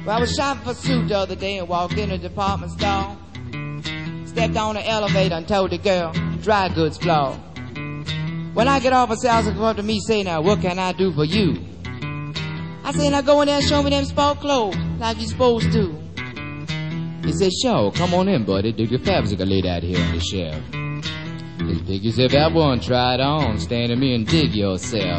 Well, I was shopping for a suit the other day and walked in a department store. Stepped on the elevator and told the girl, dry goods floor. When I get off, a salesman come up to me, say, now, what can I do for you? I say, now go in there and show me them sport clothes like you supposed to. He said, sure, come on in, buddy. Dig the fabrics are laid out here on the shelf. Just pick yourself out one, try it on, stand to me and dig yourself.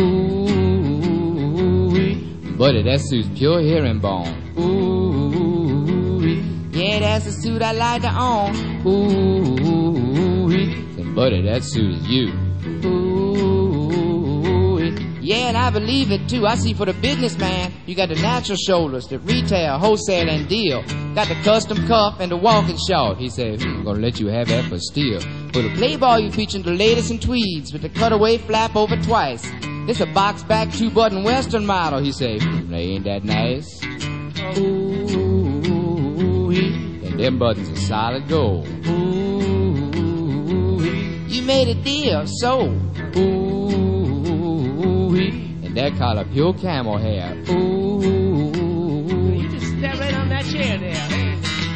Ooh, buddy, that suit's pure herringbone. Ooh, yeah, that's the suit I like to own. Ooh, and buddy, that suit is you. Ooh, yeah, and I believe it too. I see for the businessman, you got the natural shoulders, the retail, wholesale, and deal. Got the custom cuff and the walking short. He said, I'm gonna let you have that for steel. For the Playboy, you featuring the latest in tweeds with the cutaway flap over twice. This a box back 2-button Western model. He said, ain't that nice? Ooh, and them buttons are solid gold. Ooh, you made a deal, so. Ooh, and that collar pure camel hair. Ooh, you just step right on that chair there. Hey.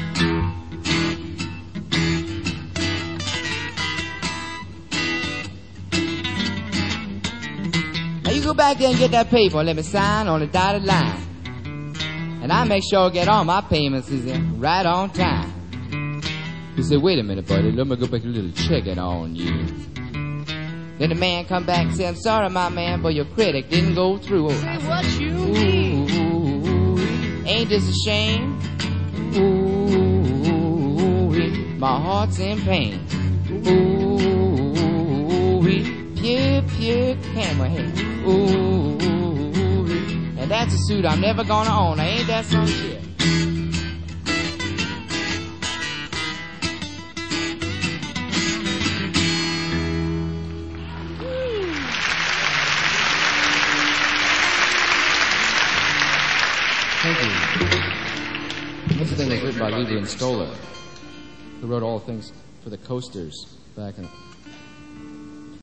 Now you go back there and get that paper and let me sign on the dotted line. And I make sure I get all my payments is in right on time. He said, wait a minute, buddy, let me go back a little checking on you. Then the man come back and say, I'm sorry, my man, but your credit didn't go through. Say what you mean? Ooh, ain't this a shame? Ooh, my heart's in pain. Ooh, pure camera hair. Ooh, and that's a suit I'm never gonna own. Now, ain't that some shit? Thank you. This thing was written by Lieber and Stoller, who wrote all things for the Coasters back in